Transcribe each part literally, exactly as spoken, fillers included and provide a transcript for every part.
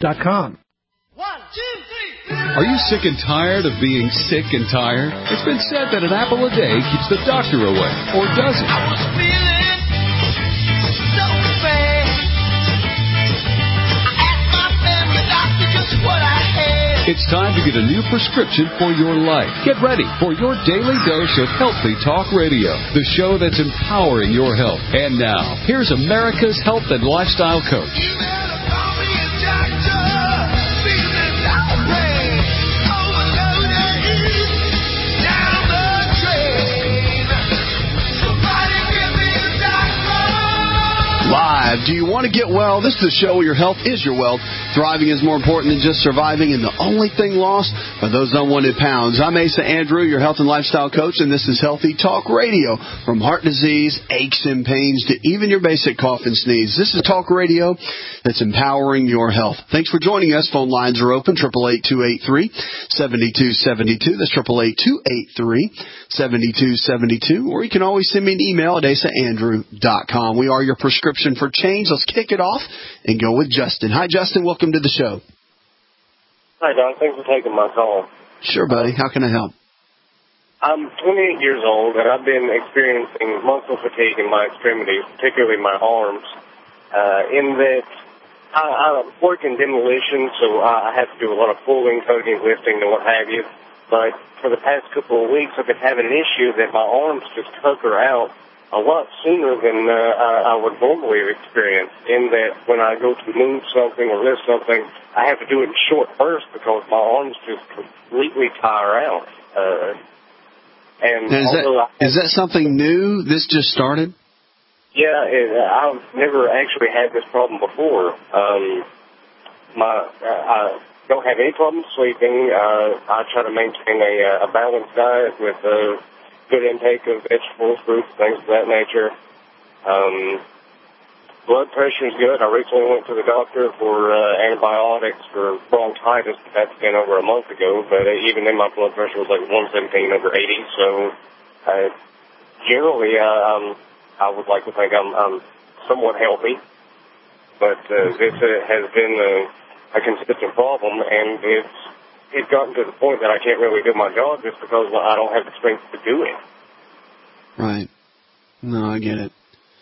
dot com. One, two, three. Are you sick and tired of being sick and tired? It's been said that an apple a day keeps the doctor away, or does it? I was feeling so bad. I asked my family doctor just what I had. It's time to get a new prescription for your life. Get ready for your daily dose of Healthy Talk Radio, the show that's empowering your health. And now, here's America's health and lifestyle coach. You better call me a doctor. Feeling so bad. Overloaded. Down the drain. Somebody give me a doctor. Live. Do you want to get well? This is the show where your health is your wealth. Thriving is more important than just surviving, and the only thing lost are those unwanted pounds. I'm Asa Andrew, your health and lifestyle coach, and this is Healthy Talk Radio. From heart disease, aches and pains, to even your basic cough and sneeze. This is Talk Radio that's empowering your health. Thanks for joining us. Phone lines are open, eight eight eight, two eight three, seven two seven two. That's eight eight eight, two eight three, seven two seven two. Or you can always send me an email at asa andrew dot com. We are your prescription for change. Let's kick it off and go with Justin. Hi, Justin. Welcome to the show. Hi, Don. Thanks for taking my call. Sure, buddy. How can I help? I'm twenty-eight years old, and I've been experiencing muscle fatigue in my extremities, particularly my arms, uh, in that I, I work in demolition, so I have to do a lot of pulling, tugging, lifting, and what have you. But for the past couple of weeks, I've been having an issue that my arms just pucker out a lot sooner than uh, I, I would normally have experienced, in that when I go to move something or lift something, I have to do it in short bursts because my arms just completely tire out. Uh, and now, is, that, I, is that something new? This just started? Yeah, it, I've never actually had this problem before. Um, my uh, I don't have any problem sleeping. Uh, I try to maintain a, a balanced diet with uh, good intake of vegetables, fruits, things of that nature. Um, blood pressure is good. I recently went to the doctor for uh, antibiotics for bronchitis. That's been over a month ago, but uh, even then my blood pressure was like one seventeen over eighty. So uh, generally, uh, um, I would like to think I'm, I'm somewhat healthy, but uh, this uh, has been a, a consistent problem, and it's it's gotten to the point that I can't really do my job just because I don't have the strength to do it. Right. No, I get it.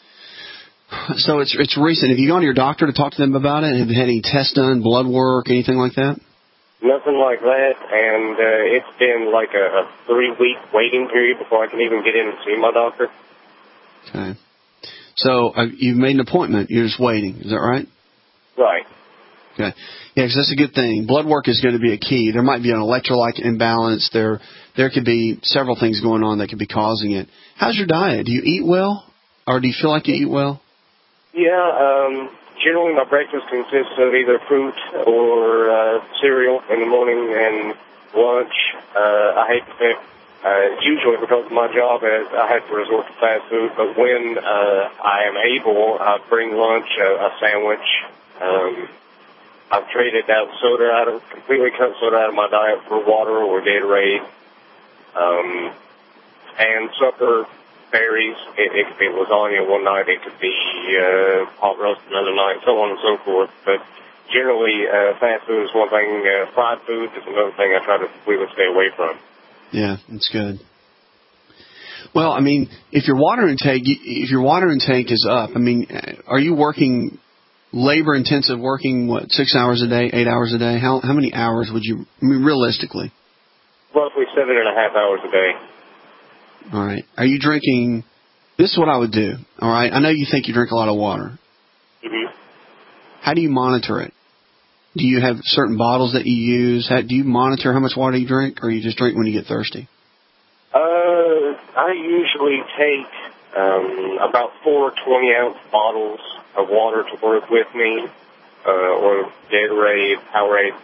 So it's it's recent. Have you gone to your doctor to talk to them about it? Have you had any tests done, blood work, anything like that? Nothing like that, and uh, it's been like a, a three-week waiting period before I can even get in and see my doctor. Okay. So uh, you've made an appointment. You're just waiting. Is that right? Right. Okay. Yeah, because that's a good thing. Blood work is going to be a key. There might be an electrolyte imbalance. There there could be several things going on that could be causing it. How's your diet? Do you eat well, or do you feel like you eat well? Yeah, um, generally my breakfast consists of either fruit or uh, cereal in the morning and lunch. Uh, I hate to say, uh, usually because of my job, I have to resort to fast food, but when uh, I am able, I bring lunch, a, a sandwich. Um, I've traded out soda out of, completely cut soda out of my diet for water or Gatorade. Um, and supper varies. It, it could be lasagna one night, it could be uh, hot roast another night, so on and so forth. But generally, uh, fast food is one thing. Uh, fried food is another thing I try to completely stay away from. Yeah, that's good. Well, I mean, if your water intake, if your water intake is up, I mean, are you working labor intensive, working what, six hours a day, eight hours a day? How how many hours would you, I mean, realistically? Roughly seven and a half hours a day. All right. Are you drinking? This is what I would do. All right. I know you think you drink a lot of water. Mm-hmm. How do you monitor it? Do you have certain bottles that you use? How, do you monitor how much water you drink, or you just drink when you get thirsty? Uh, I usually take um, about four twenty-ounce bottles of water to work with me, uh, or Gatorade, Powerade.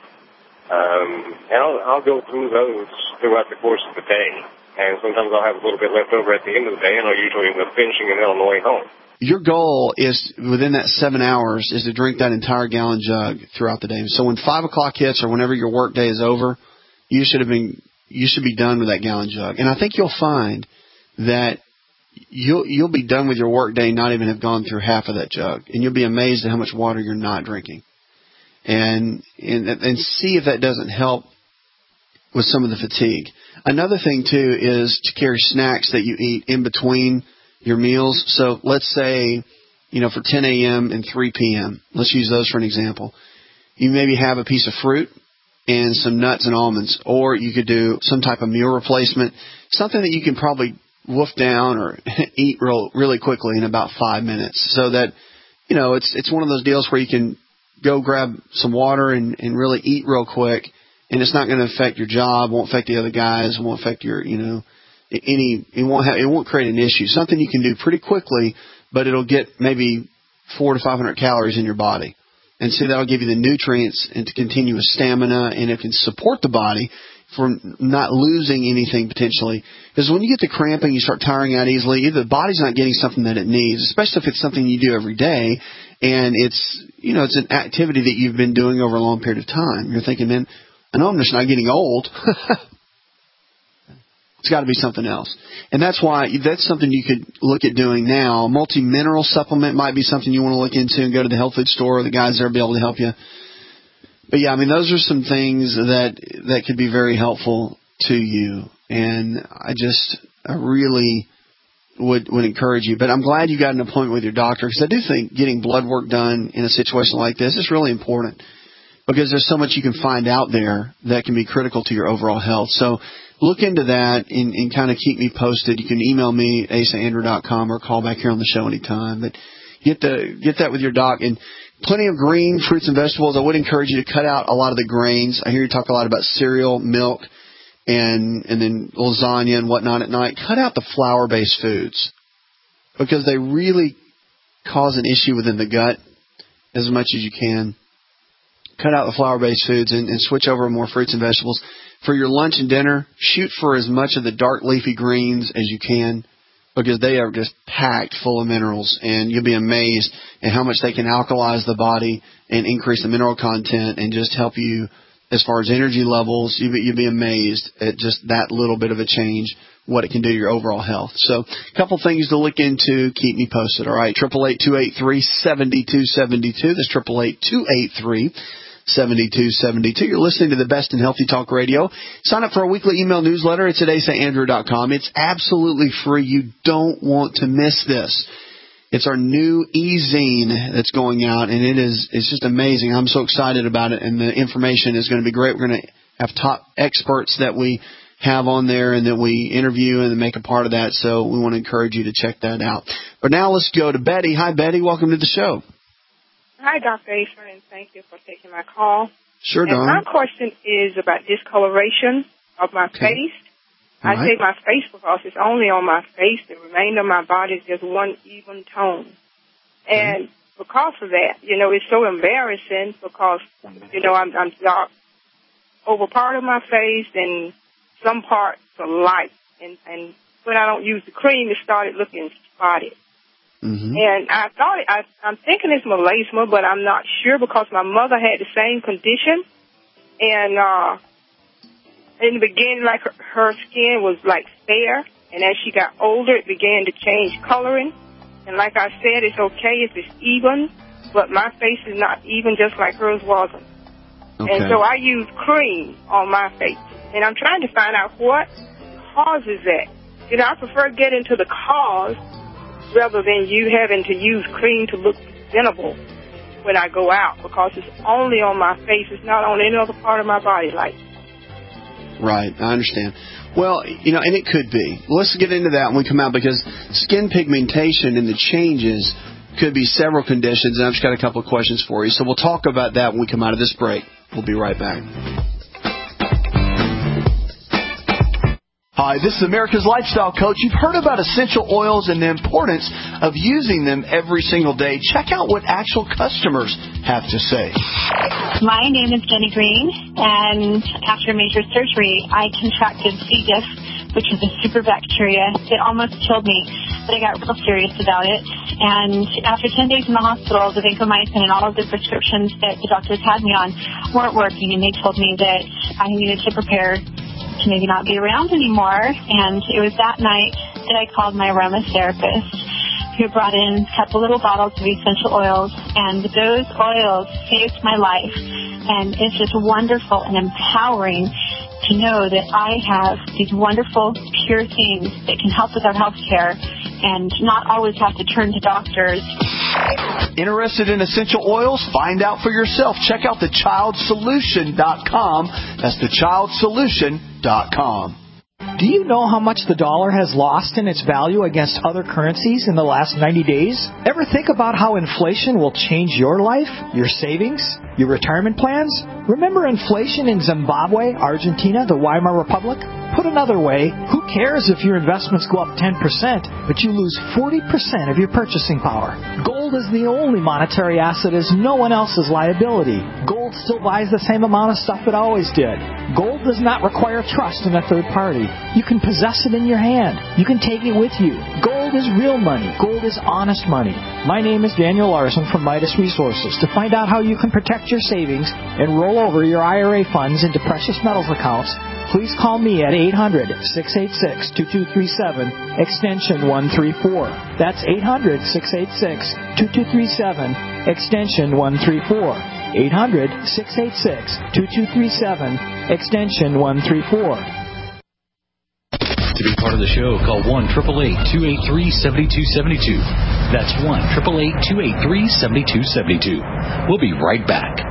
Um, and I'll, I'll go through those throughout the course of the day. And sometimes I'll have a little bit left over at the end of the day, and I'll usually end up finishing it on the way home. Your goal is, within that seven hours, is to drink that entire gallon jug throughout the day. So when five o'clock hits, or whenever your work day is over, you should have been, you should be done with that gallon jug. And I think you'll find that you'll you'll be done with your work day, not even have gone through half of that jug, and you'll be amazed at how much water you're not drinking. and, and and see if that doesn't help with some of the fatigue. Another thing, too, is to carry snacks that you eat in between your meals. So let's say, you know, for ten a.m. and three p.m., let's use those for an example. You maybe have a piece of fruit and some nuts and almonds, or you could do some type of meal replacement, something that you can probably wolf down or eat real, really quickly in about five minutes, so that, you know, it's it's one of those deals where you can go grab some water and, and really eat real quick, and it's not going to affect your job, won't affect the other guys, won't affect your, you know, any, it won't have, it won't create an issue. Something you can do pretty quickly, but it'll get maybe four to five hundred calories in your body. And so that'll give you the nutrients and to continue with stamina, and it can support the body from not losing anything potentially. Because when you get the cramping, you start tiring out easily, either the body's not getting something that it needs, especially if it's something you do every day, and it's, you know, it's an activity that you've been doing over a long period of time. You're thinking, man, I know I'm just not getting old. It's got to be something else. And that's why that's something you could look at doing now. Multi-mineral supplement might be something you want to look into and go to the health food store. The guys there will be able to help you. But, yeah, I mean, those are some things that that could be very helpful to you. And I just I really would, would encourage you. But I'm glad you got an appointment with your doctor, because I do think getting blood work done in a situation like this is really important, because there's so much you can find out there that can be critical to your overall health. So look into that and, and kind of keep me posted. You can email me at asa andrew dot com or call back here on the show anytime. But get the get that with your doc. And plenty of green fruits and vegetables. I would encourage you to cut out a lot of the grains. I hear you talk a lot about cereal, milk, and and then lasagna and whatnot at night. Cut out the flour-based foods, because they really cause an issue within the gut as much as you can. Cut out the flour-based foods and, and switch over to more fruits and vegetables. For your lunch and dinner, shoot for as much of the dark leafy greens as you can, because they are just packed full of minerals, and you'll be amazed at how much they can alkalize the body and increase the mineral content and just help you as far as energy levels. You'll be, you'll be amazed at just that little bit of a change, what it can do to your overall health. So a couple things to look into. Keep me posted. All right, eight eight eight, two eight three, seven two seven two. That's eight eight eight, two eight three, seven two seven two. You're listening to the best in Healthy Talk Radio. Sign up for our weekly email newsletter. It's at asa andrew dot com. It's absolutely free. You don't want to miss this. It's our new e-zine that's going out, and it is it's just amazing. I'm so excited about it, and the information is going to be great. We're going to have top experts that we have on there and that we interview and make a part of that, so we want to encourage you to check that out. But now let's go to Betty. Hi, Betty. Welcome to the show. Hi, Doctor Asa, and thank you for taking my call. Sure, and Dawn. my question is about discoloration of my Okay. face. All I right. say my face because it's only on my face. The remainder of my body is just one even tone. And because of that, you know, it's so embarrassing because, you know, I'm, I'm dark over part of my face and some parts are light. And, and when I don't use the cream, it started looking spotted. Mm-hmm. And I thought, it, I, I'm thinking it's melasma, but I'm not sure because my mother had the same condition. And uh, in the beginning, like her, her skin was like fair. And as she got older, it began to change coloring. And like I said, it's okay if it's even, but my face is not even, just like hers wasn't. Okay. And so I use cream on my face. And I'm trying to find out what causes that. You know, I prefer getting to the cause rather than you having to use cream to look presentable when I go out, because it's only on my face. It's not on any other part of my body. Like, Right, I understand. Well, you know, and it could be. Let's get into that when we come out, because skin pigmentation and the changes could be several conditions, and I've just got a couple of questions for you. So we'll talk about that when we come out of this break. We'll be right back. Hi, this is America's Lifestyle Coach. You've heard about essential oils and the importance of using them every single day. Check out what actual customers have to say. My name is Jenny Green, and after major surgery, I contracted C. diff, which is a super bacteria. It almost killed me, but I got real serious about it. And after ten days in the hospital, the vancomycin and all of the prescriptions that the doctors had me on weren't working, and they told me that I needed to prepare to maybe not be around anymore. And it was that night that I called my aromatherapist, who brought in a couple little bottles of essential oils And those oils saved my life. And it's just wonderful and empowering to know that I have these wonderful, pure things that can help with our health care and not always have to turn to doctors. Interested in essential oils? Find out for yourself. Check out the child solution dot com. That's the child solution dot com. Do you know how much the dollar has lost in its value against other currencies in the last ninety days? Ever think about how inflation will change your life, your savings, your retirement plans? Remember inflation in Zimbabwe, Argentina, the Weimar Republic? Put another way, who cares if your investments go up ten percent, but you lose forty percent of your purchasing power? Gold is the only monetary asset as no one else's liability. Gold still buys the same amount of stuff it always did. Gold does not require trust in a third party. You can possess it in your hand. You can take it with you. Gold is real money. Gold is honest money. My name is Daniel Larson from Midas Resources. To find out how you can protect your savings and roll over your I R A funds into precious metals accounts, please call me at eight hundred, six eight six, two two three seven, extension one three four. That's eight hundred, six eight six, two two three seven, extension one three four. eight hundred, six eight six, two two three seven, extension one three four. To be part of the show, call one eight eight eight, two eight three, seven two seven two. That's one eight eight eight, two eight three, seven two seven two. We'll be right back.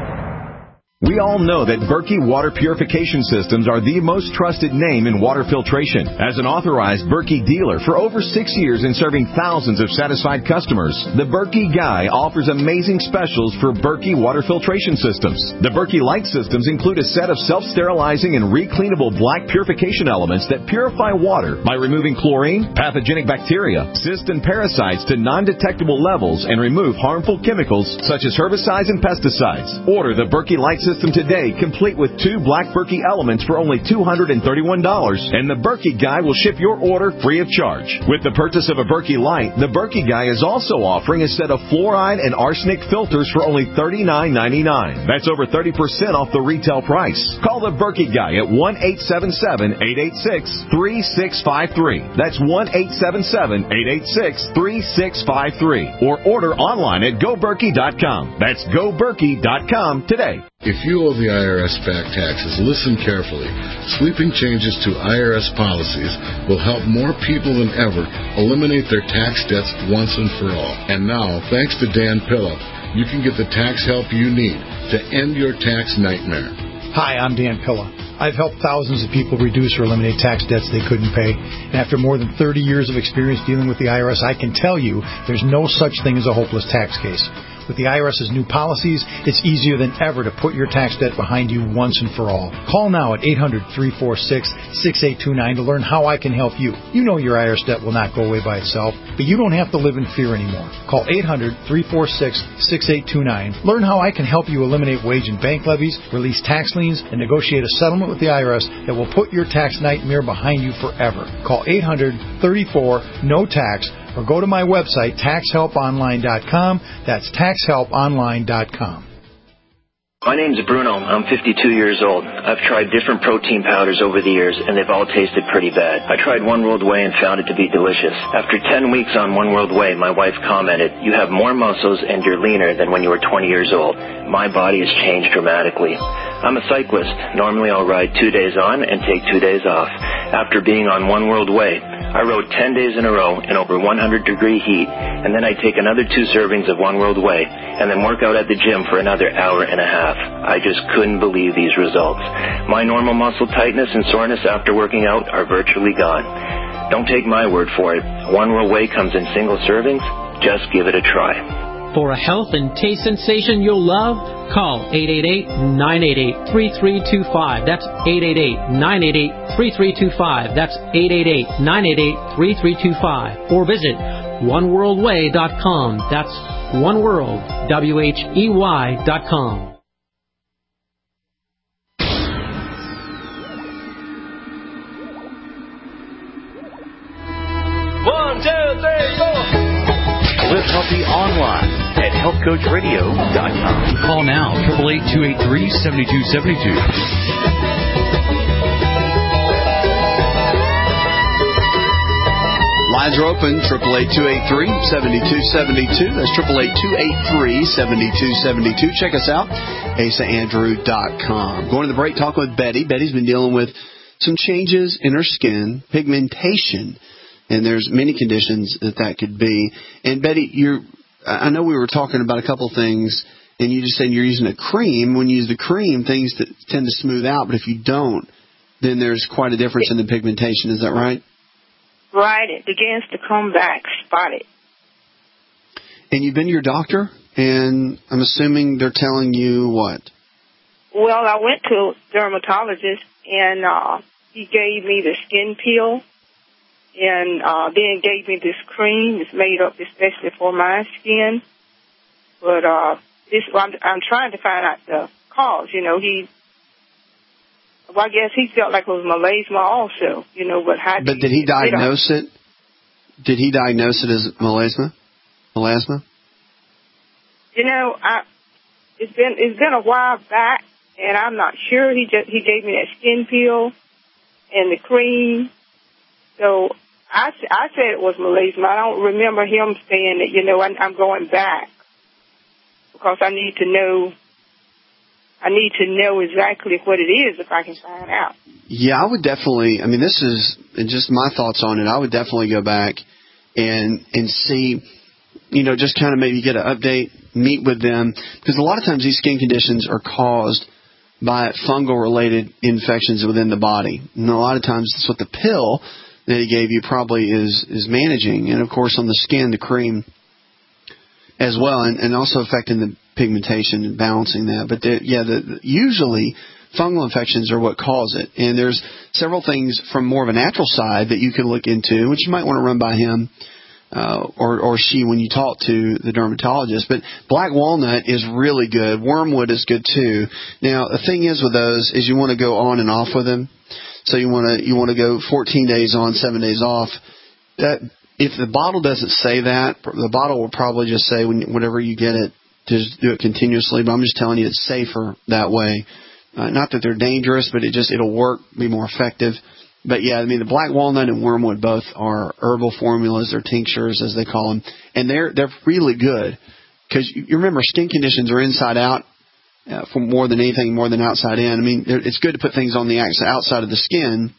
We all know that Berkey Water Purification Systems are the most trusted name in water filtration. As an authorized Berkey dealer for over six years and serving thousands of satisfied customers, the Berkey Guy offers amazing specials for Berkey Water Filtration Systems. The Berkey Light Systems include a set of self-sterilizing and recleanable black purification elements that purify water by removing chlorine, pathogenic bacteria, cysts, and parasites to non-detectable levels and remove harmful chemicals such as herbicides and pesticides. Order the Berkey Light Systems System today, complete with two black Berkey elements for only two hundred thirty-one dollars, and the Berkey Guy will ship your order free of charge. With the purchase of a Berkey Light, the Berkey Guy is also offering a set of fluoride and arsenic filters for only thirty-nine ninety-nine. That's over thirty percent off the retail price. Call the Berkey Guy at one eight seven seven, eight eight six, three six five three. That's one eight seven seven, eight eight six, three six five three. Or order online at go berkey dot com. That's go berkey dot com today. If you owe the I R S back taxes, listen carefully. Sweeping changes to I R S policies will help more people than ever eliminate their tax debts once and for all. And now, thanks to Dan Pilla, you can get the tax help you need to end your tax nightmare. Hi, I'm Dan Pilla. I've helped thousands of people reduce or eliminate tax debts they couldn't pay. And after more than thirty years of experience dealing with the I R S, I can tell you there's no such thing as a hopeless tax case. With the I R S's new policies, it's easier than ever to put your tax debt behind you once and for all. Call now at eight hundred, three four six, six eight two nine to learn how I can help you. You know your I R S debt will not go away by itself, but you don't have to live in fear anymore. Call eight hundred, three four six, six eight two nine. Learn how I can help you eliminate wage and bank levies, release tax liens, and negotiate a settlement with the I R S that will put your tax nightmare behind you forever. Call eight hundred, thirty-four, N O T A X or go to my website, tax help online dot com. That's tax help online dot com. My name's Bruno. I'm fifty-two years old. I've tried different protein powders over the years, and they've all tasted pretty bad. I tried One World Whey and found it to be delicious. After ten weeks on One World Whey, my wife commented, "You have more muscles and you're leaner than when you were twenty years old." My body has changed dramatically. I'm a cyclist. Normally I'll ride two days on and take two days off. After being on One World Whey, I rode ten days in a row in over one hundred degree heat, and then I take another two servings of One World Whey, and then work out at the gym for another hour and a half. I just couldn't believe these results. My normal muscle tightness and soreness after working out are virtually gone. Don't take my word for it. One World Whey comes in single servings. Just give it a try. For a health and taste sensation you'll love, call eight eight eight, nine eight eight, three three two five. That's eight eight eight, nine eight eight, three three two five. That's eight eight eight, nine eight eight, three three two five. Or visit one world way dot com. That's oneworld, W H E Y dot com. One, two, three, four. Live Healthy online at health coach radio dot com. Call now, eight eight eight, two eight three, seven two seven two. Lines are open, eight eight eight, two eight three, seven two seven two. That's eight eight eight, two eight three, seven two seven two. Check us out, asa andrew dot com. Going to the break, talking with Betty. Betty's been dealing with some changes in her skin, pigmentation, and there's many conditions that that could be. And Betty, you're, I know we were talking about a couple of things, and you just said you're using a cream. When you use the cream, things that tend to smooth out, but if you don't, then there's quite a difference in the pigmentation. Is that right? Right. It begins to come back spotted. And you've been to your doctor, and I'm assuming they're telling you what? Well, I went to a dermatologist, and uh, he gave me the skin peel, and uh, then gave me this cream. It's made up especially for my skin. But uh, this, I'm, I'm trying to find out the cause. You know, he, well, I guess he felt like it was melasma also. You know, but how? But did he diagnose it? Did he diagnose it as melasma? Melasma? You know, I it's been it's been a while back, and I'm not sure. He just he gave me that skin peel and the cream. So I, I said it was melasma. I don't remember him saying that. You know, I, I'm going back because I need to know. I need to know exactly what it is if I can find out. Yeah, I would definitely. I mean, this is just my thoughts on it. I would definitely go back and and see. You know, just kind of maybe get an update, meet with them, because a lot of times these skin conditions are caused by fungal-related infections within the body. And a lot of times that's what the pill that he gave you probably is is managing. And, of course, on the skin, the cream as well, and, and also affecting the pigmentation and balancing that. But, the, yeah, the, the, usually fungal infections are what cause it. And there's several things from more of a natural side that you can look into, which you might want to run by him. Uh, or, or she when you talk to the dermatologist. But black walnut is really good. Wormwood is good too. Now, the thing is with those is you want to go on and off with them. So you want to you want to go fourteen days on, seven days off. That if the bottle doesn't say that, the bottle will probably just say when, whenever you get it, just do it continuously. But I'm just telling you it's safer that way. Uh, not that they're dangerous, but it just it'll work, be more effective. But, yeah, I mean, the black walnut and wormwood both are herbal formulas. They're tinctures, as they call them. And they're they're really good because, you remember, skin conditions are inside out uh, for more than anything, more than outside in. I mean, it's good to put things on the outside of the skin,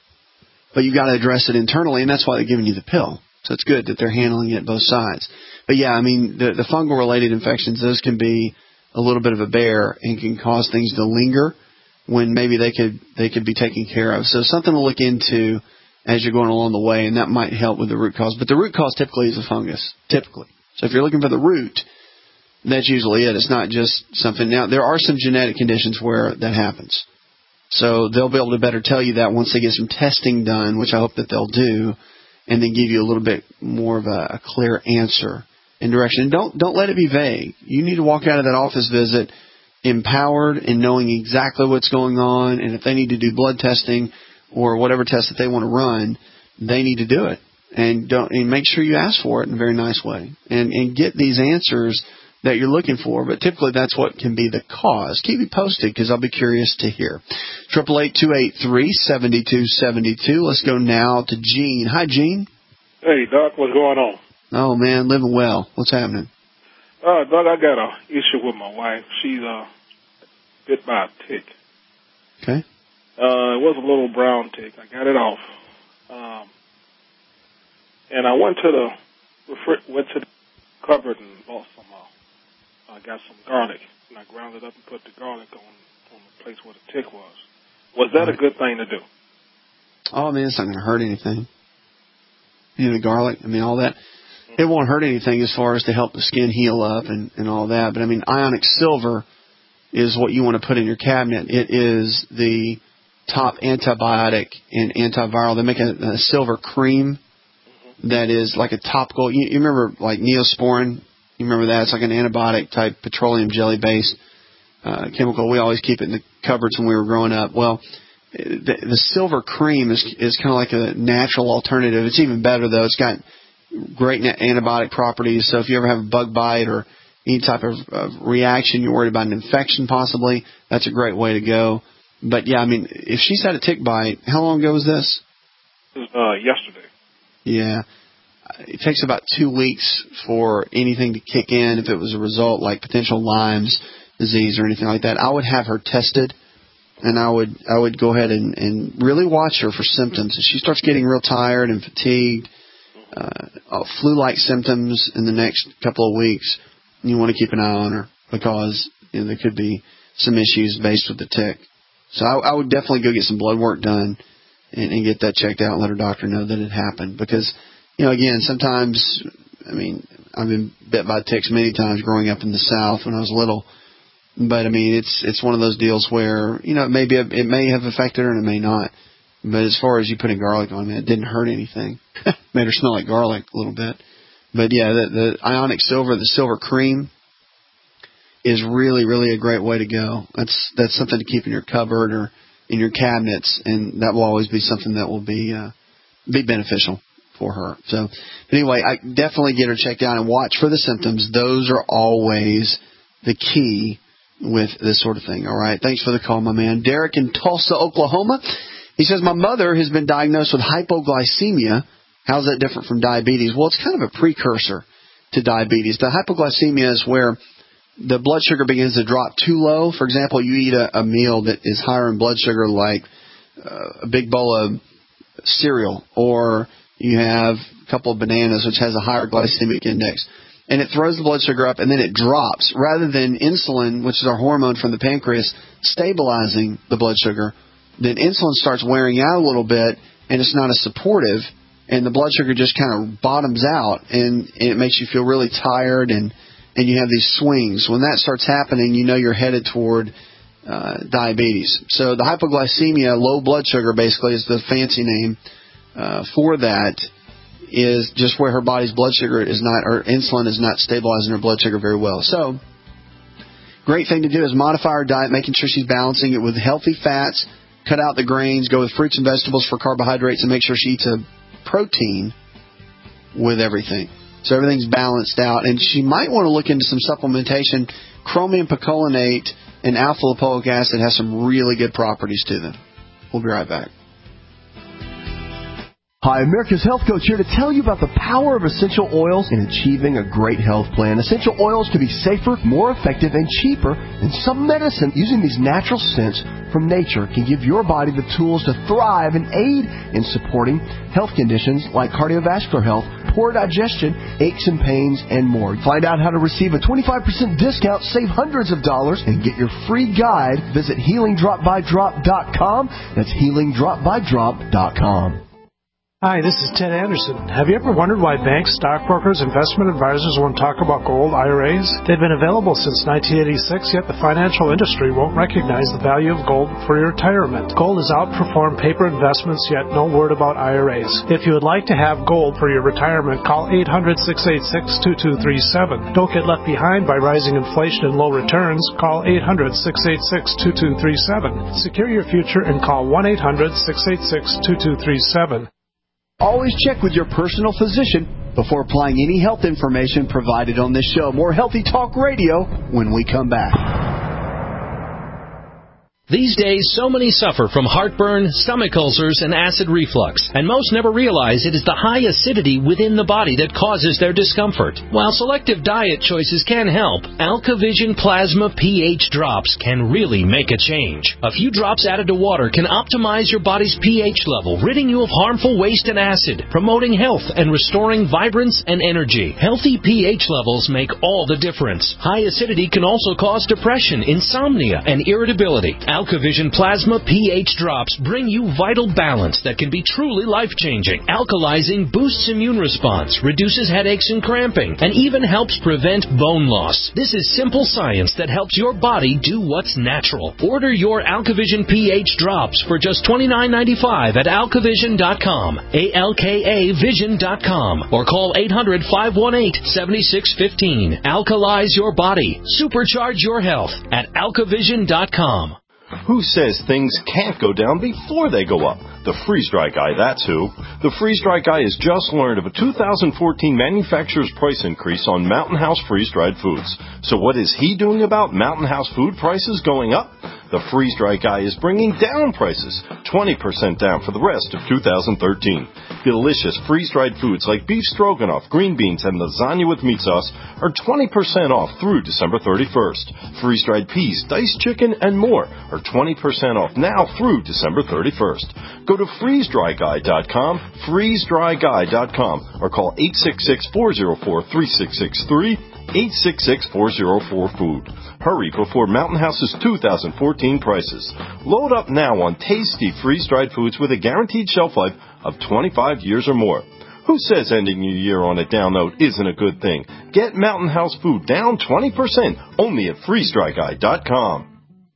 but you've got to address it internally, and that's why they're giving you the pill. So it's good that they're handling it both sides. But, yeah, I mean, the, the fungal-related infections, those can be a little bit of a bear and can cause things to linger when maybe they could they could be taken care of. So something to look into as you're going along the way, and that might help with the root cause. But the root cause typically is a fungus, typically. So if you're looking for the root, that's usually it. It's not just something. Now, there are some genetic conditions where that happens. So they'll be able to better tell you that once they get some testing done, which I hope that they'll do, and then give you a little bit more of a, a clear answer and direction. And don't, don't let it be vague. You need to walk out of that office visit empowered and knowing exactly what's going on, and if they need to do blood testing or whatever test that they want to run, they need to do it. And don't and make sure you ask for it in a very nice way and, and get these answers that you're looking for. But typically that's what can be the cause. Keep me posted because I'll be curious to hear. eight eight eight, two eight three, seven two seven two. Let's go now to Gene. Hi, Gene. Hey, Doc, what's going on? Oh, man, living well. What's happening? Uh, Doc, I got a issue with my wife. She's uh, bit by a tick. Okay. Uh, it was a little brown tick. I got it off. Um, and I went to the went to the cupboard and bought some. Uh, I got some garlic, and I ground it up and put the garlic on on the place where the tick was. Was that right. a good thing to do? Oh, man, it's not going to hurt anything. You know, the garlic. I mean, all that. It won't hurt anything as far as to help the skin heal up and, and all that. But, I mean, ionic silver is what you want to put in your cabinet. It is the top antibiotic and antiviral. They make a, a silver cream that is like a topical. You, you remember, like, Neosporin? You remember that? It's like an antibiotic-type petroleum jelly-based uh, chemical. We always keep it in the cupboards when we were growing up. Well, the, the silver cream is, is kind of like a natural alternative. It's even better, though. It's got great antibiotic properties. So if you ever have a bug bite or any type of, of reaction, you're worried about an infection possibly, that's a great way to go. But, yeah, I mean, if she's had a tick bite, how long ago was this? Uh, yesterday. Yeah. it takes about two weeks for anything to kick in. If it was a result like potential Lyme's disease or anything like that, I would have her tested, and I would I would go ahead and, and really watch her for symptoms. If she starts getting real tired and fatigued, uh, flu-like symptoms in the next couple of weeks, you want to keep an eye on her because you know, there could be some issues based with the tick. So I, I would definitely go get some blood work done and, and get that checked out and let her doctor know that it happened. Because, you know, again, sometimes, I mean, I've been bit by ticks many times growing up in the South when I was little. But, I mean, it's it's one of those deals where, you know, it may, be a, it may have affected her and it may not. But as far as you putting garlic on it, it didn't hurt anything. Made her smell like garlic a little bit. But, yeah, the, the Ionic Silver, the silver cream, is really, really a great way to go. That's that's something to keep in your cupboard or in your cabinets, and that will always be something that will be uh, be beneficial for her. So, anyway, I definitely get her checked out and watch for the symptoms. Those are always the key with this sort of thing. All right. Thanks for the call, my man. Derek in Tulsa, Oklahoma. He says, my mother has been diagnosed with hypoglycemia. How's that different from diabetes? Well, it's kind of a precursor to diabetes. The hypoglycemia is where the blood sugar begins to drop too low. For example, you eat a, a meal that is higher in blood sugar, like uh, a big bowl of cereal, or you have a couple of bananas, which has a higher glycemic index, and it throws the blood sugar up, and then it drops. Rather than insulin, which is our hormone from the pancreas, stabilizing the blood sugar, then insulin starts wearing out a little bit, and it's not as supportive, and the blood sugar just kind of bottoms out, and, and it makes you feel really tired, and and you have these swings. When that starts happening, you know you're headed toward uh, diabetes. So the hypoglycemia, low blood sugar, basically is the fancy name uh, for that, is just where her body's blood sugar is not, or insulin is not stabilizing her blood sugar very well. So great thing to do is modify her diet, making sure she's balancing it with healthy fats, cut out the grains, go with fruits and vegetables for carbohydrates, and make sure she eats a protein with everything. So everything's balanced out. And she might want to look into some supplementation. Chromium picolinate and alpha-lipoic acid has some really good properties to them. We'll be right back. Hi, America's Health Coach here to tell you about the power of essential oils in achieving a great health plan. Essential oils can be safer, more effective, and cheaper than some medicine. Using these natural scents from nature can give your body the tools to thrive and aid in supporting health conditions like cardiovascular health, poor digestion, aches and pains, and more. Find out how to receive a twenty-five percent discount, save hundreds of dollars, and get your free guide. Visit healing drop by drop dot com. That's healing drop by drop dot com. Hi, this is Ted Anderson. Have you ever wondered why banks, stockbrokers, investment advisors won't talk about gold I R As? They've been available since nineteen eighty-six, yet the financial industry won't recognize the value of gold for your retirement. Gold has outperformed paper investments, yet no word about I R As. If you would like to have gold for your retirement, call eight hundred, six eight six, two two three seven. Don't get left behind by rising inflation and low returns. Call eight hundred, six eight six, two two three seven. Secure your future and call one eight hundred, six eight six, two two three seven. Always check with your personal physician before applying any health information provided on this show. More Healthy Talk Radio when we come back. These days, so many suffer from heartburn, stomach ulcers, and acid reflux, and most never realize it is the high acidity within the body that causes their discomfort. While selective diet choices can help, AlkaVision Plasma pH drops can really make a change. A few drops added to water can optimize your body's pH level, ridding you of harmful waste and acid, promoting health and restoring vibrance and energy. Healthy pH levels make all the difference. High acidity can also cause depression, insomnia, and irritability. AlkaVision Plasma pH drops bring you vital balance that can be truly life-changing. Alkalizing boosts immune response, reduces headaches and cramping, and even helps prevent bone loss. This is simple science that helps your body do what's natural. Order your AlkaVision pH drops for just twenty-nine ninety-five at alkavision dot com, A L K A vision dot com, or call eight hundred, five one eight, seven six one five. Alkalize your body. Supercharge your health at alkavision dot com. Who says things can't go down before they go up? The freeze-dry guy, that's who. The freeze-dry guy has just learned of a two thousand fourteen manufacturer's price increase on Mountain House freeze-dried foods. So what is he doing about Mountain House food prices going up? The freeze-dry guy is bringing down prices, twenty percent down for the rest of two thousand thirteen. Delicious freeze-dried foods like beef stroganoff, green beans, and lasagna with meat sauce are twenty percent off through December thirty-first. Freeze-dried peas, diced chicken, and more are twenty percent off now through December thirty-first. Go to freeze dry guy dot com, freeze dry guy dot com, or call eight six six, four zero four, three six six three, eight six six, four zero four, food. Hurry before Mountain House's two thousand fourteen prices. Load up now on tasty freeze-dried foods with a guaranteed shelf life of twenty-five years or more. Who says ending your year on a down note isn't a good thing? Get Mountain House food down twenty percent only at freeze dry guy dot com.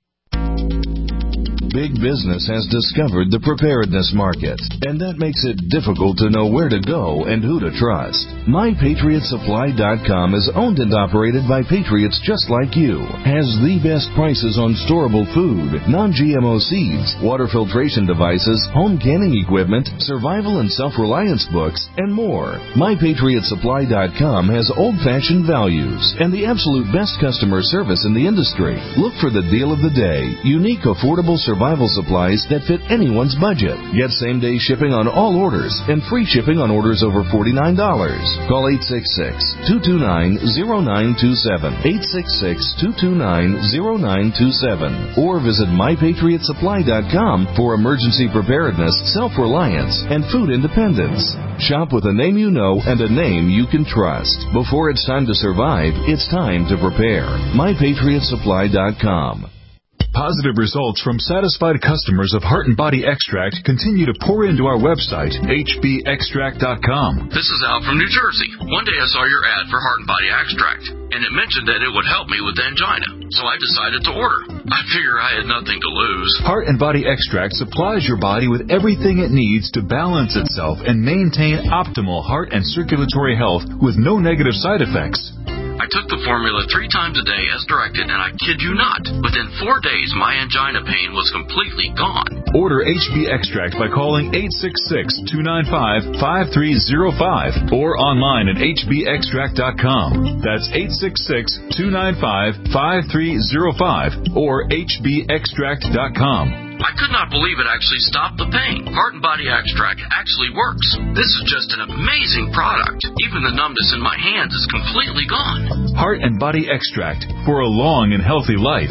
Big business has discovered the preparedness market, and that makes it difficult to know where to go and who to trust. my patriot supply dot com is owned and operated by patriots just like you, has the best prices on storable food, non-G M O seeds, water filtration devices, home canning equipment, survival and self-reliance books, and more. my patriot supply dot com has old-fashioned values and the absolute best customer service in the industry. Look for the deal of the day, unique, affordable survival Survival supplies that fit anyone's budget. Get same-day shipping on all orders and free shipping on orders over forty-nine dollars. Call eight six six, two two nine, zero nine two seven, eight six six, two two nine, zero nine two seven, or visit my patriot supply dot com for emergency preparedness, self-reliance, and food independence. Shop with a name you know and a name you can trust. Before it's time to survive, it's time to prepare. my patriot supply dot com. Positive results from satisfied customers of Heart and Body Extract continue to pour into our website, H B extract dot com. This is Al from New Jersey. One day I saw your ad for Heart and Body Extract, and it mentioned that it would help me with angina, so I decided to order. I figure I had nothing to lose. Heart and Body Extract supplies your body with everything it needs to balance itself and maintain optimal heart and circulatory health with no negative side effects. I took the formula three times a day as directed, and I kid you not, within four days my angina pain was completely gone. Order H B Extract by calling eight six six, two nine five, five three zero five or online at H B extract dot com. That's eight six six, two nine five, five three zero five or H B extract dot com. I could not believe it actually stopped the pain. Heart and Body Extract actually works. This is just an amazing product. Even the numbness in my hands is completely gone. Heart and Body Extract for a long and healthy life.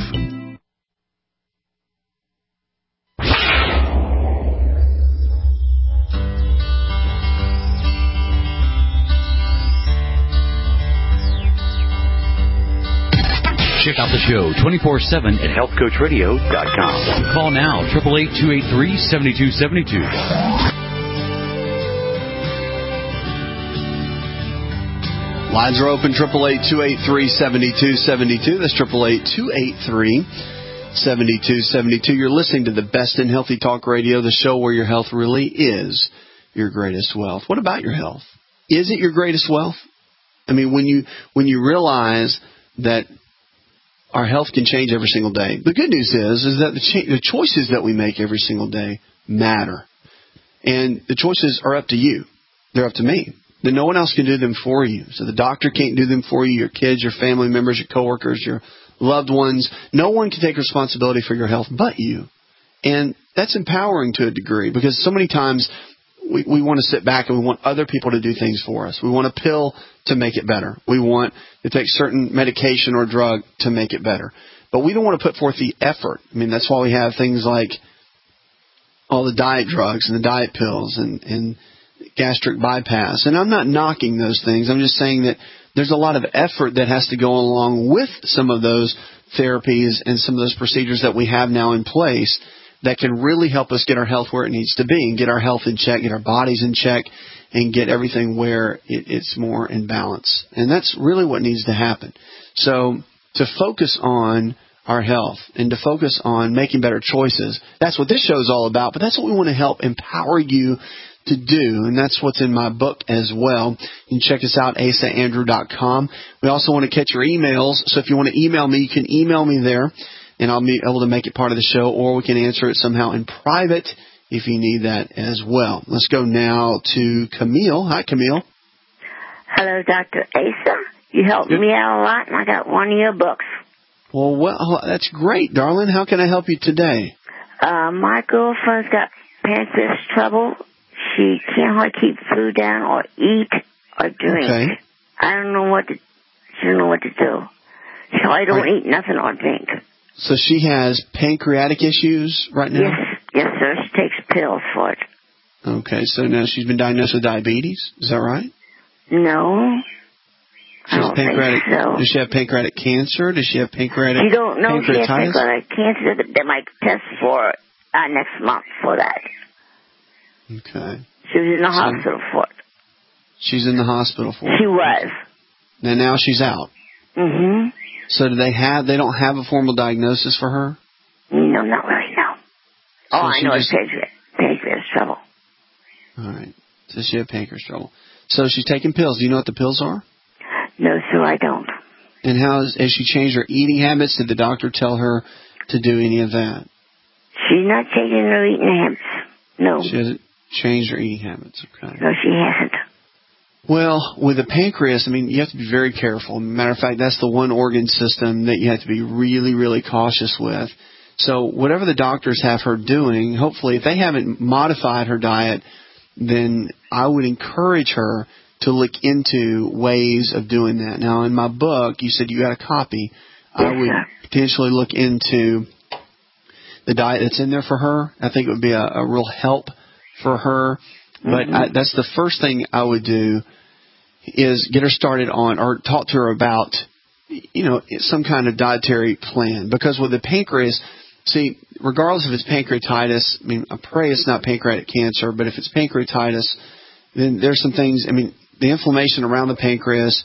Check out the show twenty-four seven at health coach radio dot com. Call now, eight eight eight, two eight three, seven two seven two. Lines are open, eight eight eight, two eight three, seven two seven two. That's eight eight eight, two eight three, seven two seven two. You're listening to the best in Healthy Talk Radio, the show where your health really is your greatest wealth. What about your health? Is it your greatest wealth? I mean, when you when you realize that our health can change every single day. The good news is, is that the, cha- the choices that we make every single day matter. And the choices are up to you. They're up to me. Then no one else can do them for you. So the doctor can't do them for you, your kids, your family members, your coworkers, your loved ones. No one can take responsibility for your health but you. And that's empowering to a degree because so many times we, we want to sit back and we want other people to do things for us. We want a pill to make it better. We want to take certain medication or drug to make it better. But we don't want to put forth the effort. I mean, that's why we have things like all the diet drugs and the diet pills and, and gastric bypass. And I'm not knocking those things. I'm just saying that there's a lot of effort that has to go along with some of those therapies and some of those procedures that we have now in place that can really help us get our health where it needs to be and get our health in check, get our bodies in check, and get everything where it, it's more in balance. And that's really what needs to happen. So to focus on our health and to focus on making better choices, that's what this show is all about. But that's what we want to help empower you to do, and that's what's in my book as well. You can check us out, asa andrew dot com. We also want to catch your emails, so if you want to email me, you can email me there, and I'll be able to make it part of the show, or we can answer it somehow in private if you need that as well. Let's go now to Camille. Hi, Camille. Hello, Doctor Asa. You helped Good. me out a lot, and I got one of your books. Well, well, that's great, darling. How can I help you today? Uh, my girlfriend's got pancreas trouble. She can't hardly keep food down or eat or drink. Okay. I don't know what to. She don't know what to do. So I don't right. eat nothing or drink. So she has pancreatic issues right now? Yes, yes, sir. She takes pills for it. Okay, so now she's been diagnosed with diabetes. Is that right? No. She has I don't pancreatic. think so. Does she have pancreatic cancer? Does she have pancreatic? You don't know if she has pancreatitis? pancreatic cancer. They might test for it uh, next month for that. Okay. She was in the so hospital for it. She's in the hospital for it. She was. And now she's out. Mm-hmm. So do they have? They don't have a formal diagnosis for her? No, not really. No. So All I know just, is pancreas, pancreas trouble. All right. So she had pancreas trouble. So she's taking pills. Do you know what the pills are? No, sir, I don't. And how is, has she changed her eating habits? Did the doctor tell her to do any of that? She's not changing her eating habits. No. She hasn't changed her eating habits. Okay. No, she hasn't. Well, with the pancreas, I mean, you have to be very careful. Matter of fact, that's the one organ system that you have to be really, really cautious with. So whatever the doctors have her doing, hopefully, if they haven't modified her diet, then I would encourage her to look into ways of doing that. Now, in my book, you said you got a copy. Yes, I would sir. potentially look into the diet that's in there for her. I think it would be a, a real help for her. But Mm-hmm. I, that's the first thing I would do is get her started on or talk to her about, you know, some kind of dietary plan. Because with the pancreas, see, regardless if it's pancreatitis, I mean, I pray it's not pancreatic cancer, but if it's pancreatitis, then there's some things, I mean, the inflammation around the pancreas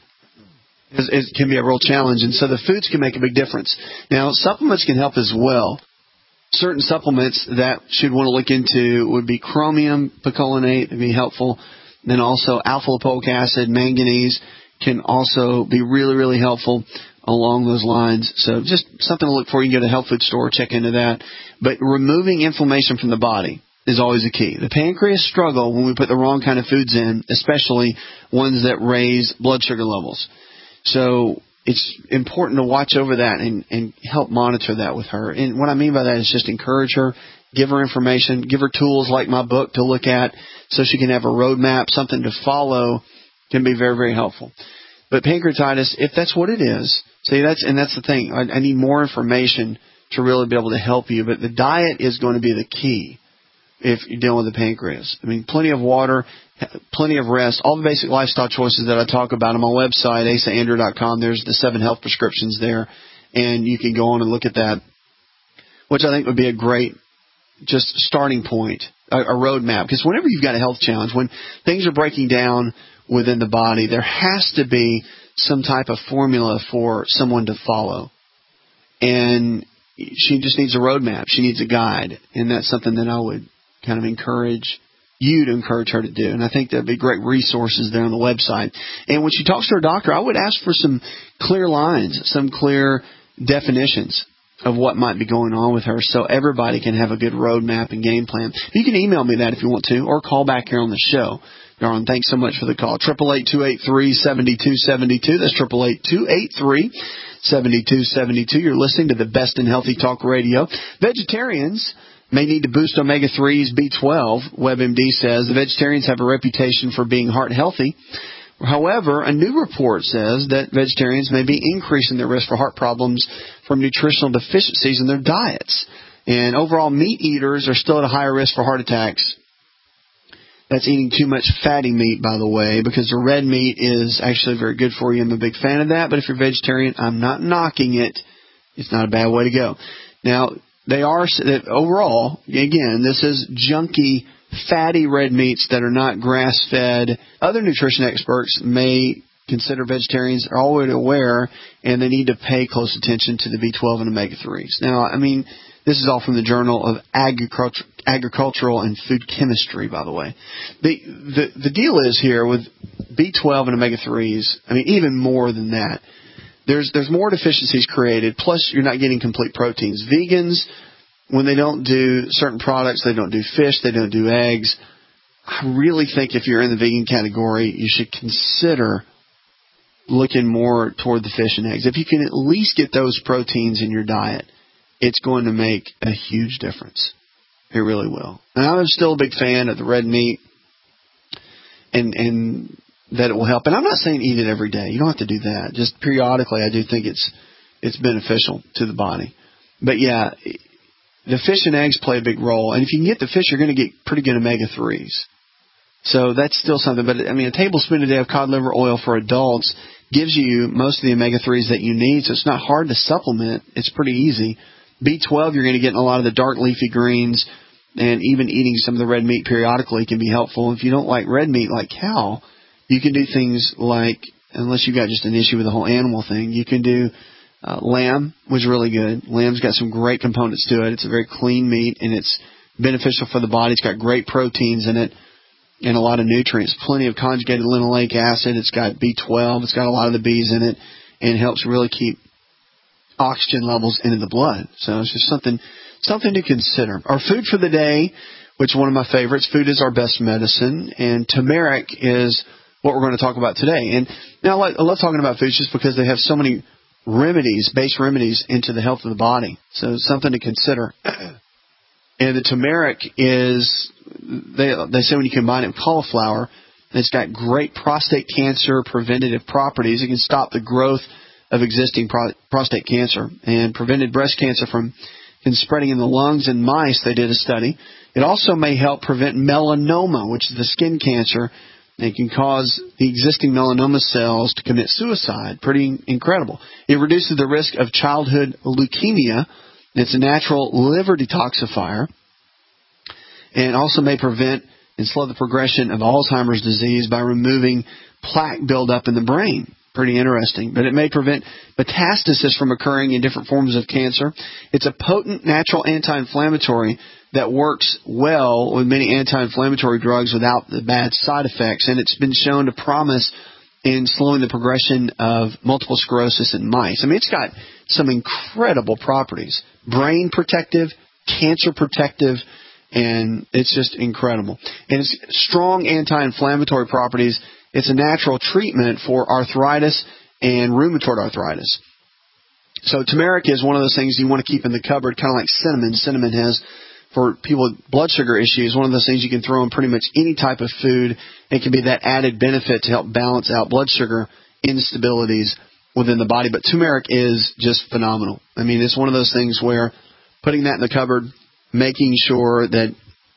is, is, can be a real challenge. And so the foods can make a big difference. Now, supplements can help as well. Certain supplements that she'd want to look into would be chromium picolinate, would be helpful. Then also alpha-lipoic acid, manganese can also be really, really helpful along those lines. So just something to look for. You can go to a health food store, check into that. But removing inflammation from the body is always a key. The pancreas struggle when we put the wrong kind of foods in, especially ones that raise blood sugar levels. So it's important to watch over that and, and help monitor that with her. And what I mean by that is just encourage her, give her information, give her tools like my book to look at so she can have a roadmap, something to follow, can be very, very helpful. But pancreatitis, if that's what it is, see, that's and that's the thing. I, I need more information to really be able to help you. But the diet is going to be the key if you're dealing with the pancreas. I mean, plenty of water, plenty of rest, all the basic lifestyle choices that I talk about on my website, asa andrew dot com. There's the seven health prescriptions there, and you can go on and look at that, which I think would be a great just starting point, a, a roadmap. Because whenever you've got a health challenge, when things are breaking down within the body, there has to be some type of formula for someone to follow. And she just needs a roadmap. She needs a guide. And that's something that I would kind of encourage you to encourage her to do. And I think there'd be great resources there on the website. And when she talks to her doctor, I would ask for some clear lines, some clear definitions of what might be going on with her so everybody can have a good roadmap and game plan. You can email me that if you want to, or call back here on the show. Darling, thanks so much for the call. eight eight eight, two eight three, seven two seven two. That's eight eight eight, two eight three, seven two seven two. You're listening to the best in healthy talk radio. Vegetarians may need to boost omega threes, B twelve. WebMD says the vegetarians have a reputation for being heart healthy. However, a new report says that vegetarians may be increasing their risk for heart problems from nutritional deficiencies in their diets. And overall, meat eaters are still at a higher risk for heart attacks. That's eating too much fatty meat, by the way, because the red meat is actually very good for you. I'm a big fan of that. But if you're vegetarian, I'm not knocking it. It's not a bad way to go. Now, they are, overall, again, this is junky, fatty red meats that are not grass-fed. Other nutrition experts may consider vegetarians are already aware, and they need to pay close attention to the B twelve and omega threes. Now, I mean, this is all from the Journal of Agriculture, Agricultural and Food Chemistry, by the way. The, the the deal is here with B twelve and omega threes, I mean, even more than that. There's there's more deficiencies created, plus you're not getting complete proteins. Vegans when they don't do certain products, they don't do fish, they don't do eggs, I really think if you're in the vegan category, you should consider looking more toward the fish and eggs. If you can at least get those proteins in your diet, it's going to make a huge difference. It really will. And I'm still a big fan of the red meat and and that it will help. And I'm not saying eat it every day. You don't have to do that. Just periodically, I do think it's it's beneficial to the body. But, yeah, the fish and eggs play a big role. And if you can get the fish, you're going to get pretty good omega threes. So that's still something. But, I mean, a tablespoon a day of cod liver oil for adults gives you most of the omega threes that you need. So it's not hard to supplement. It's pretty easy. B twelve, you're going to get in a lot of the dark leafy greens, and even eating some of the red meat periodically can be helpful. If you don't like red meat like cow, you can do things like, unless you've got just an issue with the whole animal thing, you can do uh, lamb, which is really good. Lamb's got some great components to it. It's a very clean meat, and it's beneficial for the body. It's got great proteins in it and a lot of nutrients. Plenty of conjugated linoleic acid. It's got B twelve. It's got a lot of the B's in it, and helps really keep oxygen levels into the blood. So it's just something something to consider. Our food for the day, which is one of my favorites, food is our best medicine, and turmeric is what we're going to talk about today. And now I love talking about foods just because they have so many remedies, base remedies into the health of the body. So it's something to consider. And the turmeric is, they they say when you combine it with cauliflower, it's got great prostate cancer preventative properties. It can stop the growth of existing pro- prostate cancer and prevented breast cancer from, from spreading in the lungs in mice. They did a study. It also may help prevent melanoma, which is the skin cancer. It can cause the existing melanoma cells to commit suicide. Pretty incredible. It reduces the risk of childhood leukemia. It's a natural liver detoxifier. And also may prevent and slow the progression of Alzheimer's disease by removing plaque buildup in the brain. Pretty interesting. But it may prevent metastasis from occurring in different forms of cancer. It's a potent natural anti-inflammatory that works well with many anti-inflammatory drugs without the bad side effects. And it's been shown to promise in slowing the progression of multiple sclerosis in mice. I mean, it's got some incredible properties. Brain protective, cancer protective, and it's just incredible. And it's strong anti-inflammatory properties. It's a natural treatment for arthritis and rheumatoid arthritis. So turmeric is one of those things you want to keep in the cupboard, kind of like cinnamon. Cinnamon has, for people with blood sugar issues, one of those things you can throw in pretty much any type of food. It can be that added benefit to help balance out blood sugar instabilities within the body. But turmeric is just phenomenal. I mean, it's one of those things where putting that in the cupboard, making sure that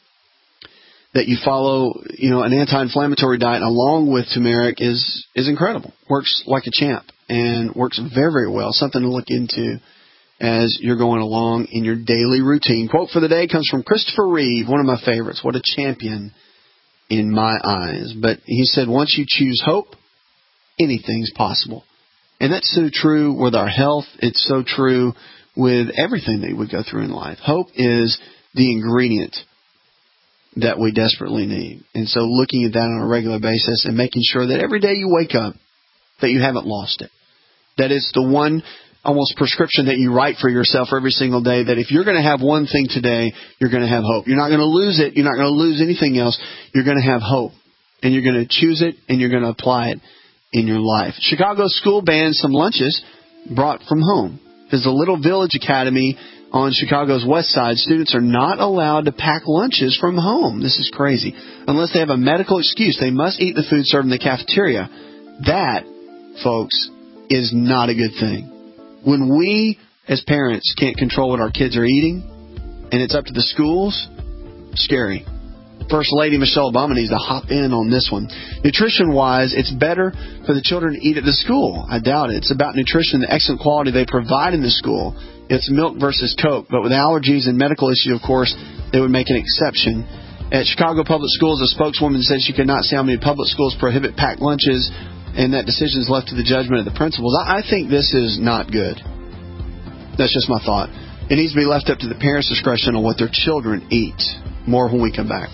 that you follow, you know, an anti-inflammatory diet along with turmeric is is incredible. Works like a champ and works very, very well. Something to look into as you're going along in your daily routine. Quote for the day comes from Christopher Reeve, one of my favorites. What a champion in my eyes. But he said, once you choose hope, anything's possible. And that's so true with our health. It's so true with everything that we go through in life. Hope is the ingredient that we desperately need. And so looking at that on a regular basis and making sure that every day you wake up, that you haven't lost it. That it's the one almost prescription that you write for yourself every single day, that if you're going to have one thing today, you're going to have hope. You're not going to lose it. You're not going to lose anything else. You're going to have hope. And you're going to choose it, and you're going to apply it in your life. Chicago school bans some lunches brought from home. There's a Little Village Academy on Chicago's west side. Students are not allowed to pack lunches from home. This is crazy. Unless they have a medical excuse, they must eat the food served in the cafeteria. That, folks, is not a good thing. When we, as parents, can't control what our kids are eating, and it's up to the schools, scary. First Lady Michelle Obama needs to hop in on this one. Nutrition-wise, it's better for the children to eat at the school. I doubt it. It's about nutrition, the excellent quality they provide in the school. It's milk versus Coke. But with allergies and medical issues, of course, they would make an exception. At Chicago Public Schools, a spokeswoman said she could not see how many public schools prohibit packed lunches, and that decision is left to the judgment of the principals. I think this is not good. That's just my thought. It needs to be left up to the parents' discretion on what their children eat. More when we come back.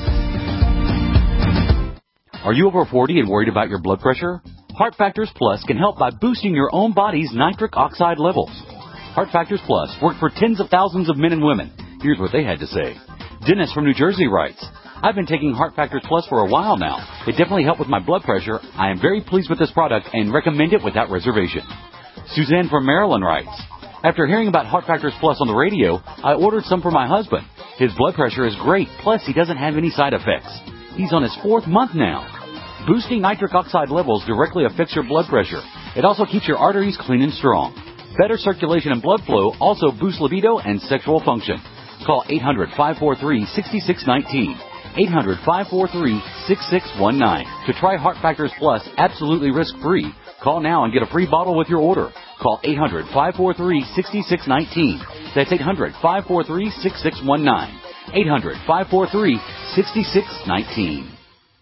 Are you over forty and worried about your blood pressure? Heart Factors Plus can help by boosting your own body's nitric oxide levels. Heart Factors Plus worked for tens of thousands of men and women. Here's what they had to say. Dennis from New Jersey writes, I've been taking Heart Factors Plus for a while now. It definitely helped with my blood pressure. I am very pleased with this product and recommend it without reservation. Suzanne from Maryland writes, after hearing about Heart Factors Plus on the radio, I ordered some for my husband. His blood pressure is great, plus he doesn't have any side effects. He's on his fourth month now. Boosting nitric oxide levels directly affects your blood pressure. It also keeps your arteries clean and strong. Better circulation and blood flow also boosts libido and sexual function. Call eight hundred, five four three, six six one nine. eight hundred, five four three, six six one nine. To try Heart Factors Plus absolutely risk-free, call now and get a free bottle with your order. Call eight hundred, five four three, six six one nine. That's eight hundred, five four three, six six one nine. eight hundred, five four three, six six one nine.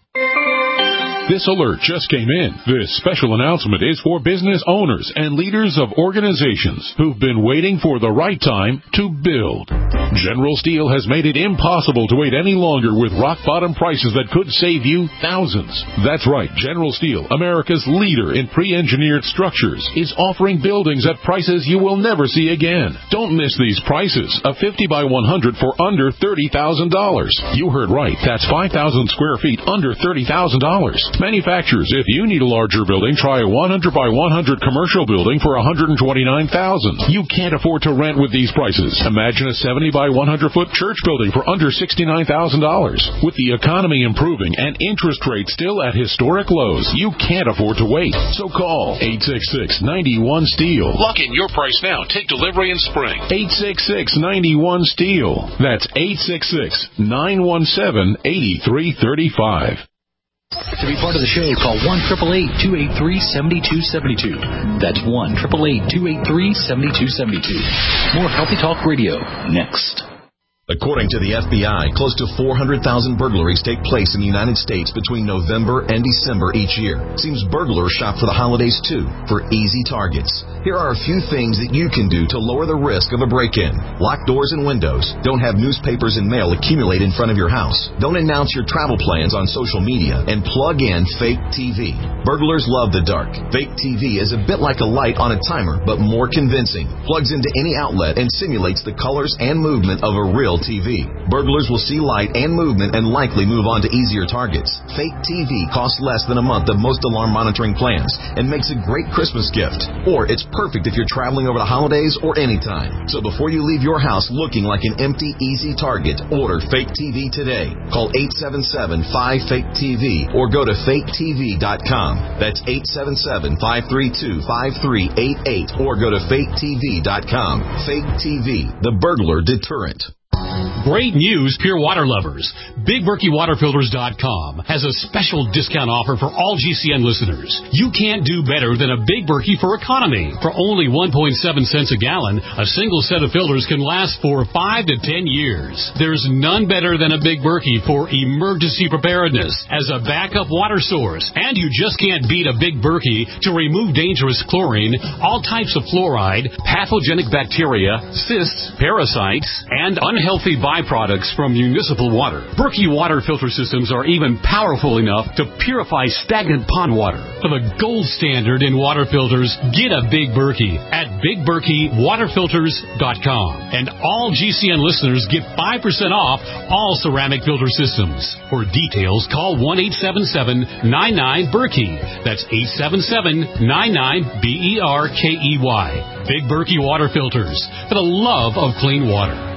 This alert just came in. This special announcement is for business owners and leaders of organizations who've been waiting for the right time to build. General Steel has made it impossible to wait any longer with rock-bottom prices that could save you thousands. That's right. General Steel, America's leader in pre-engineered structures, is offering buildings at prices you will never see again. Don't miss these prices. A fifty by one hundred for under thirty thousand dollars. You heard right. That's five thousand square feet under thirty thousand dollars. Manufacturers, if you need a larger building, try a one hundred by one hundred commercial building for one hundred twenty-nine thousand dollars. You can't afford to rent with these prices. Imagine a seventy by one hundred foot church building for under sixty-nine thousand dollars. With the economy improving and interest rates still at historic lows, you can't afford to wait. So call eight six six, nine one, STEEL. Lock in your price now. Take delivery in spring. eight six six, nine one, STEEL. That's eight six six, nine one seven, eight three three five. To be part of the show, call one eight eight eight, two eight three, seven two seven two. That's one eight eight eight, two eight three, seven two seven two. More Healthy Talk Radio next. According to the F B I, close to four hundred thousand burglaries take place in the United States between November and December each year. Seems burglars shop for the holidays, too, for easy targets. Here are a few things that you can do to lower the risk of a break-in. Lock doors and windows. Don't have newspapers and mail accumulate in front of your house. Don't announce your travel plans on social media. And plug in fake T V. Burglars love the dark. Fake T V is a bit like a light on a timer, but more convincing. Plugs into any outlet and simulates the colors and movement of a real T V. Burglars will see light and movement and likely move on to easier targets. Fake T V costs less than a month of most alarm monitoring plans and makes a great Christmas gift. Or it's perfect if you're traveling over the holidays or anytime. So before you leave your house looking like an empty, easy target, order Fake T V today. Call eight seven seven, five, fake T V or go to fake T V dot com. That's eight seven seven, five three two, five three eight eight or go to fake T V dot com. Fake T V, the burglar deterrent. Great news, Pure Water lovers. Big Berkey Water Filters dot com has a special discount offer for all G C N listeners. You can't do better than a Big Berkey for economy. For only one point seven cents a gallon, a single set of filters can last for five to ten years. There's none better than a Big Berkey for emergency preparedness as a backup water source. And you just can't beat a Big Berkey to remove dangerous chlorine, all types of fluoride, pathogenic bacteria, cysts, parasites, and unhealthy byproducts from municipal water. Berkey water filter systems are even powerful enough to purify stagnant pond water. For the gold standard in water filters, get a Big Berkey at Big Berkey Water Filters dot com. And all G C N listeners get five percent off all ceramic filter systems. For details, call one eight seven seven, nine nine, Berkey. That's eight seven seven, nine nine, B E R K E Y. Big Berkey Water Filters, for the love of clean water.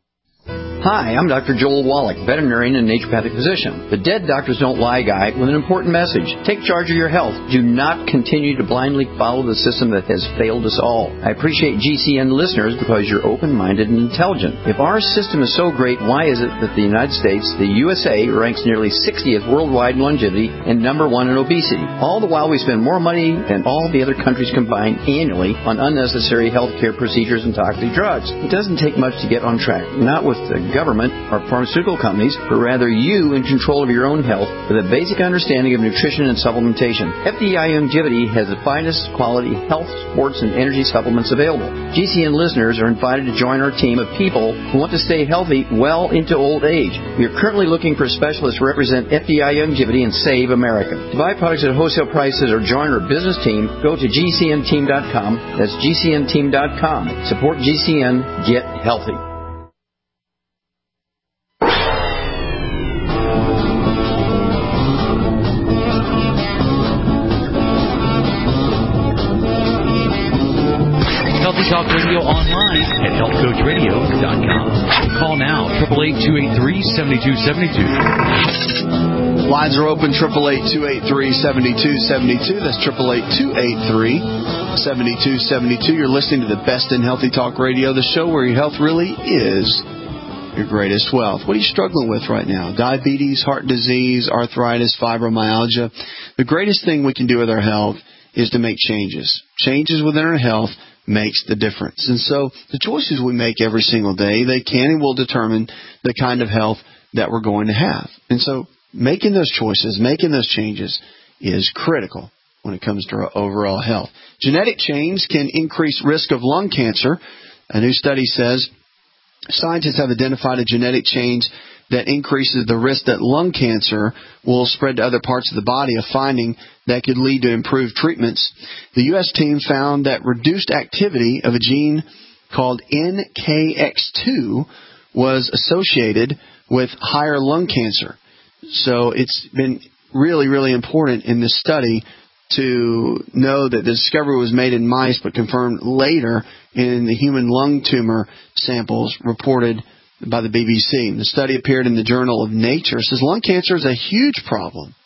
Hi, I'm Doctor Joel Wallach, veterinarian and naturopathic physician. The Dead Doctors Don't Lie guy with an important message. Take charge of your health. Do not continue to blindly follow the system that has failed us all. I appreciate G C N listeners because you're open-minded and intelligent. If our system is so great, why is it that the United States, the U S A, ranks nearly sixtieth worldwide in longevity and number one in obesity? All the while we spend more money than all the other countries combined annually on unnecessary health care procedures and toxic drugs. It doesn't take much to get on track. Not with the government or pharmaceutical companies, but rather you in control of your own health with a basic understanding of nutrition and supplementation. F D I Longevity has the finest quality health, sports, and energy supplements available. G C N listeners are invited to join our team of people who want to stay healthy well into old age. We are currently looking for specialists to represent F D I Longevity and save America. To buy products at wholesale prices or join our business team, go to G C N team dot com. That's G C N team dot com. Support G C N. Get healthy. Healthy Talk Radio online at health coach radio dot com. Call now, eight eight eight, two eight three, seven two seven two. Lines are open, eight eight eight, two eight three, seven two seven two. That's eight eight eight, two eight three, seven two seven two. You're listening to the best in Healthy Talk Radio, the show where your health really is your greatest wealth. What are you struggling with right now? Diabetes, heart disease, arthritis, fibromyalgia. The greatest thing we can do with our health is to make changes. Changes within our health makes the difference. And so the choices we make every single day, they can and will determine the kind of health that we're going to have. And so making those choices, making those changes is critical when it comes to our overall health. Genetic change can increase risk of lung cancer. A new study says scientists have identified a genetic change that increases the risk that lung cancer will spread to other parts of the body, a finding that could lead to improved treatments. The U S team found that reduced activity of a gene called N K X two was associated with higher lung cancer. So it's been really, really important in this study to know that the discovery was made in mice but confirmed later in the human lung tumor samples reported by the B B C. The study appeared in the Journal of Nature. It says lung cancer is a huge problem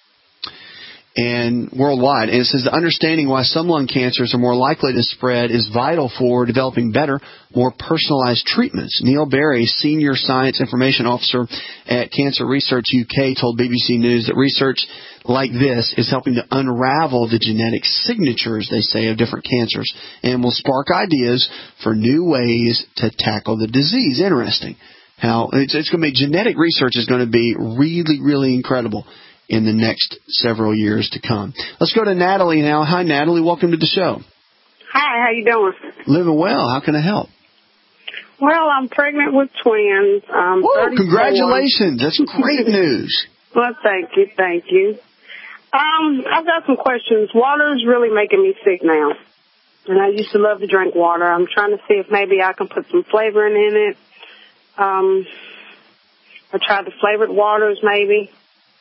and worldwide. And it says understanding why some lung cancers are more likely to spread is vital for developing better, more personalized treatments. Neil Berry, Senior Science Information Officer at Cancer Research U K, told B B C News that research like this is helping to unravel the genetic signatures, they say, of different cancers and will spark ideas for new ways to tackle the disease. Interesting. How it's, it's going to be genetic research is going to be really, really incredible in the next several years to come. Let's go to Natalie now. Hi, Natalie. Welcome to the show. Hi, how you doing? Living well. How can I help? Well, I'm pregnant with twins. Um, Whoa, congratulations. That's great news. Well, thank you, thank you. Um, I've got some questions. Water's really making me sick now. And I used to love to drink water. I'm trying to see if maybe I can put some flavoring in it. Um, I tried the flavored waters maybe.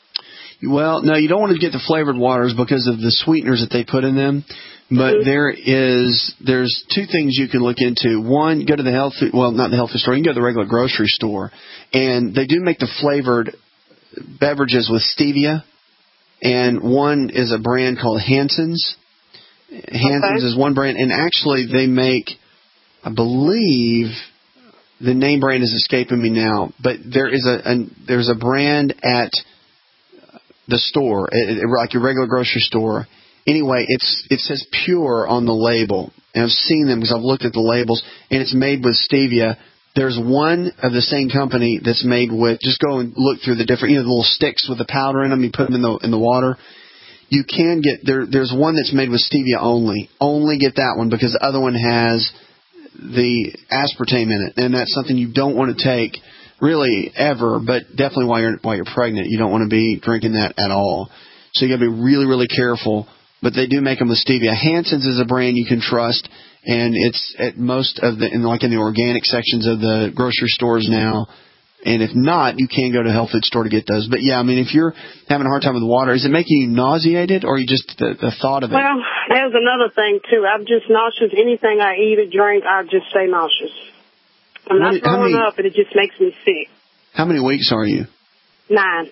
Well, no, you don't want to get the flavored waters because of the sweeteners that they put in them. But mm-hmm. there is, there's two things you can look into. One, go to the health, well, not the health food store. You can go to the regular grocery store. And they do make the flavored beverages with stevia. And one is a brand called Hansen's. Hansen's okay. is one brand. And actually they make, I believe, the name brand is escaping me now. But there is a, a there's a brand at the store, it, it, like your regular grocery store. Anyway, it's it says pure on the label. And I've seen them because I've looked at the labels. And it's made with stevia. There's one of the same company that's made with, just go and look through the different, you know, the little sticks with the powder in them. You put them in the in the water. You can get, there. there's one that's made with stevia only. Only get that one because the other one has the aspartame in it. And that's something you don't want to take really ever, but definitely while you're while you're pregnant. You don't want to be drinking that at all. So you got to be really, really careful. But they do make them with stevia. Hansen's is a brand you can trust, and it's at most of the, in like in the organic sections of the grocery stores now. And if not, you can go to a health food store to get those. But yeah, I mean, if you're having a hard time with water, is it making you nauseated, or you just the, the thought of it? Well, there's another thing too. I'm just nauseous. Anything I eat or drink, I just stay nauseous. I'm not throwing up, but it just makes me sick. How many weeks are you? Nine.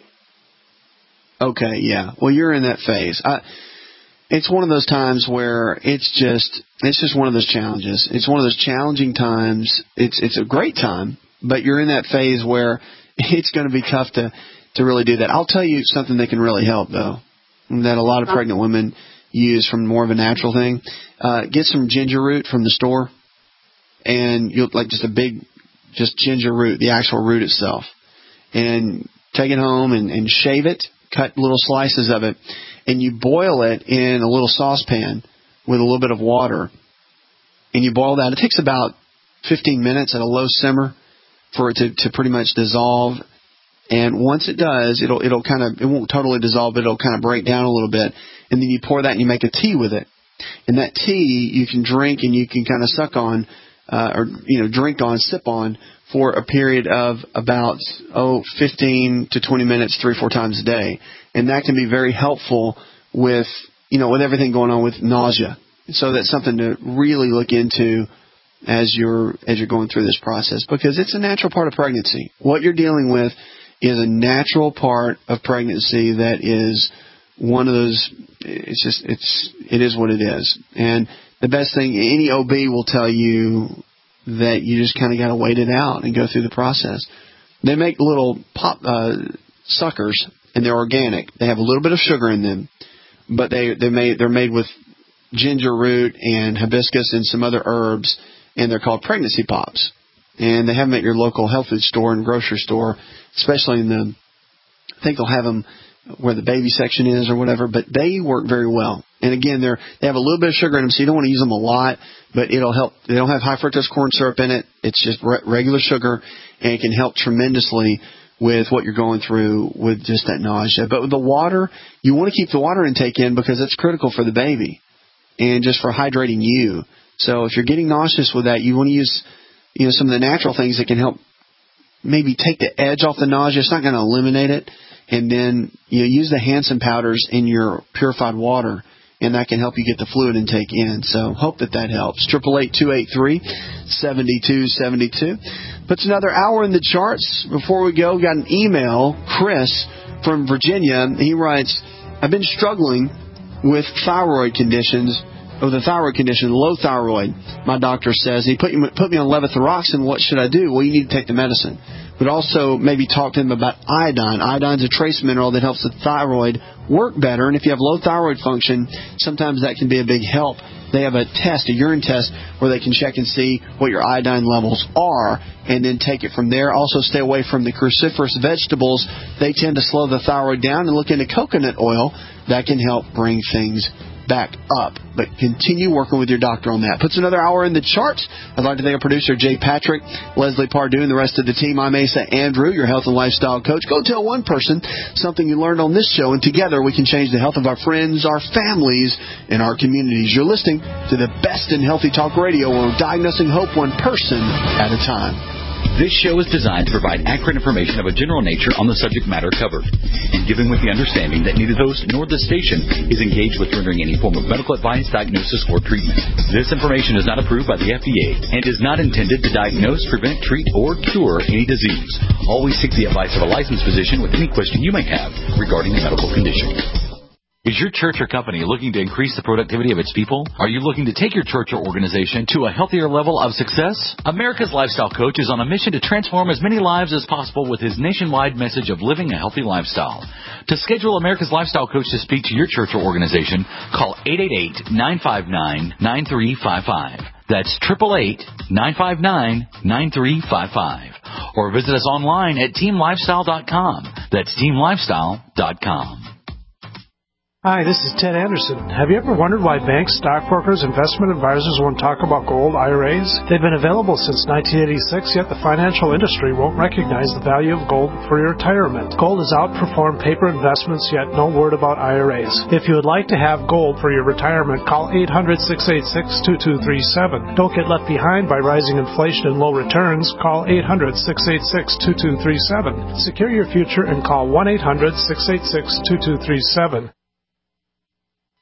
Okay, yeah. Well, you're in that phase. I, it's one of those times where it's just it's just one of those challenges. It's one of those challenging times. It's it's a great time, but you're in that phase where it's going to be tough to, to really do that. I'll tell you something that can really help, though, that a lot of pregnant women use from more of a natural thing. Uh, get some ginger root from the store. And you'll like just a big just ginger root, the actual root itself. And take it home and, and shave it, cut little slices of it, and you boil it in a little saucepan with a little bit of water. And you boil that. It takes about fifteen minutes at a low simmer for it to, to pretty much dissolve. And once it does, it'll it'll kind of, it won't totally dissolve, but it'll kind of break down a little bit. And then you pour that and you make a tea with it. And that tea you can drink and you can kind of suck on, uh, or, you know, drink on, sip on for a period of about, oh, fifteen to twenty minutes, three or four times a day. And that can be very helpful with, you know, with everything going on with nausea. So that's something to really look into as you're, as you're going through this process, because it's a natural part of pregnancy. What you're dealing with is a natural part of pregnancy that is one of those, it's just, it's, it is what it is. And the best thing, any O B will tell you that you just kind of got to wait it out and go through the process. They make little pop, uh, suckers, and they're organic. They have a little bit of sugar in them, but they, they're made, they're made with ginger root and hibiscus and some other herbs, and they're called pregnancy pops. And they have them at your local health food store and grocery store, especially in the, I think they'll have them where the baby section is or whatever, but they work very well. And again, they're, they have a little bit of sugar in them, so you don't want to use them a lot, but it'll help. They don't have high fructose corn syrup in it. It's just re- regular sugar, and it can help tremendously with what you're going through with just that nausea. But with the water, you want to keep the water intake in because it's critical for the baby and just for hydrating you. So if you're getting nauseous with that, you want to use, you know, some of the natural things that can help maybe take the edge off the nausea. It's not going to eliminate it. And then you know, use the Hansen powders in your purified water, and that can help you get the fluid intake in. So hope that that helps. eight eight eight, two eight three, seven two seven two. Puts another hour in the charts. Before we go, got an email. Chris from Virginia, he writes, I've been struggling with thyroid conditions, or the thyroid condition, low thyroid, my doctor says. He put, put me on levothyroxine. What should I do? Well, you need to take the medicine. But also maybe talk to him about iodine. Iodine's a trace mineral that helps the thyroid work better. And if you have low thyroid function, sometimes that can be a big help. They have a test, a urine test, where they can check and see what your iodine levels are and then take it from there. Also stay away from the cruciferous vegetables. They tend to slow the thyroid down, and look into coconut oil. That can help bring things back up. But continue working with your doctor on that. Puts another hour in the charts. I'd like to thank our producer, Jay Patrick, Leslie Pardue, and the rest of the team. I'm Asa Andrew, your health and lifestyle coach. Go tell one person something you learned on this show, and together we can change the health of our friends, our families, and our communities. You're listening to the best in Healthy Talk Radio, where we're diagnosing hope one person at a time. This show is designed to provide accurate information of a general nature on the subject matter covered, and given with the understanding that neither the host nor the station is engaged with rendering any form of medical advice, diagnosis, or treatment. This information is not approved by the F D A and is not intended to diagnose, prevent, treat, or cure any disease. Always seek the advice of a licensed physician with any question you may have regarding a medical condition. Is your church or company looking to increase the productivity of its people? Are you looking to take your church or organization to a healthier level of success? America's Lifestyle Coach is on a mission to transform as many lives as possible with his nationwide message of living a healthy lifestyle. To schedule America's Lifestyle Coach to speak to your church or organization, call eight eight eight, nine five nine, nine three five five. That's eight eight eight, nine five nine, nine three five five. Or visit us online at team lifestyle dot com. That's team lifestyle dot com. Hi, this is Ted Anderson. Have you ever wondered why banks, stockbrokers, investment advisors won't talk about gold I R As? They've been available since nineteen eighty-six, yet the financial industry won't recognize the value of gold for your retirement. Gold has outperformed paper investments, yet no word about I R As. If you would like to have gold for your retirement, call eight hundred, six eight six, two two three seven. Don't get left behind by rising inflation and low returns. Call eight hundred, six eight six, two two three seven. Secure your future and call one eight hundred, six eight six, two two three seven.